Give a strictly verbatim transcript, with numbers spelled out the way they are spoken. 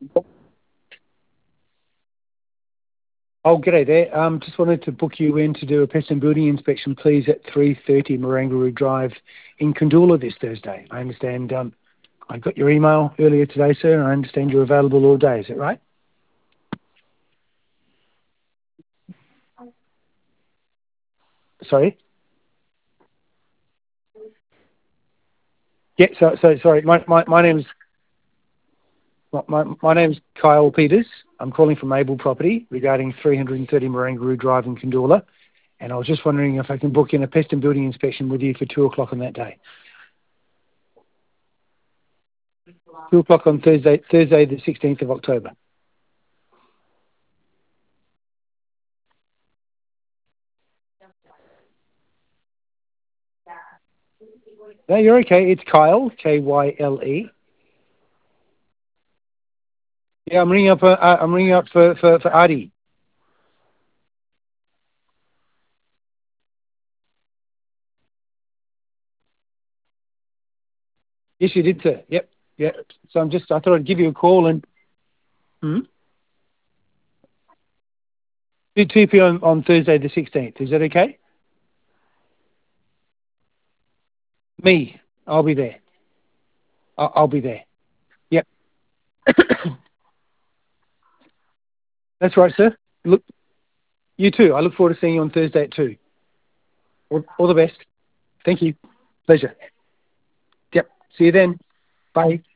Oh, g'day there. Um, just wanted to book you in to do a pest and building inspection, please, at three thirty Marangaroo Drive in Kandoola this Thursday. I understand um, I got your email earlier today, sir, and I understand you're available all day. Is that right? Sorry? Yeah, so, so sorry. My, my, my name's my, my my name's Kyle Peters. I'm calling from Able Property regarding three thirty Marangaroo Drive in Kandoola, and I was just wondering if I can book in a pest and building inspection with you for two o'clock on that day. Two o'clock on Thursday, Thursday the sixteenth of October. No, you're okay. It's Kyle, K Y L E. Yeah, I'm ringing up. Uh, uh, I'm ringing up for for for Adi. Yes, you did, sir. Yep. Yep. So I'm just. I thought I'd give you a call and. Hmm? Do two p m on Thursday the sixteenth. Is that okay? Me. I'll be there. I'll, I'll be there. Yep. That's right, sir. Look, you too. I look forward to seeing you on Thursday at two. All, all the best. Thank you. Pleasure. Yep. See you then. Bye.